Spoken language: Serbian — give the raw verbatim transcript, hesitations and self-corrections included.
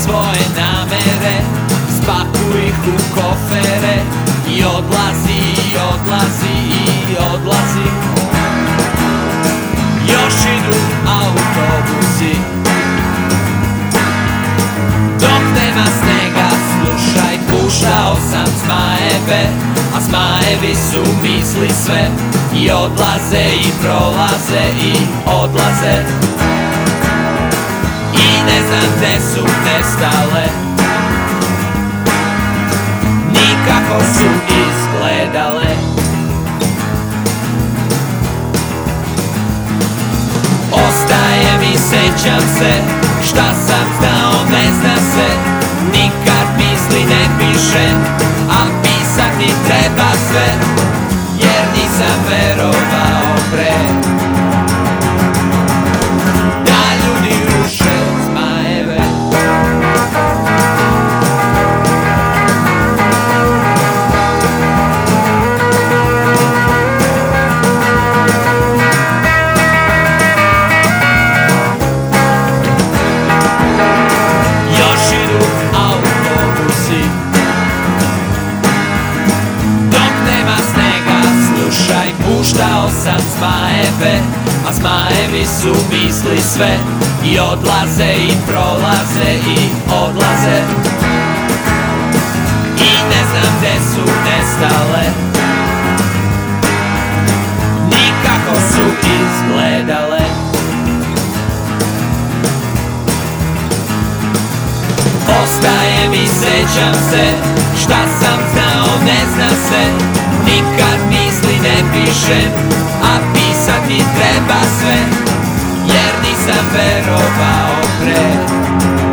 svoje namere, spakuj ih u kofere i odlazi, i odlazi, i odlazi. Još idu autobusi, dok nema snega, slušaj, puštao sam zmajeve, a zmajevi su misli sve, i odlaze, i prolaze, i odlaze. I ne znam gde su nestale, nikako su izgledale. Ostaje mi, sećam se, šta sam znao ne zna se, nikad misli ne pišem, a pisati treba sve, jer nisam verovao pre da ljudi ruše zmajeve. Još idu autobusi, dok nema snega, slušaj, puštao sam zmajeve, a zmajevi su misli sve, i odlaze, i prolaze, i odlaze. I ne znam gde su nestale, nikako su izgledale. Ostaje mi, sećam se, šta sam znao ne zna se, nikad misli ne pišem, a pisati treba sve, jer nisam verovao pre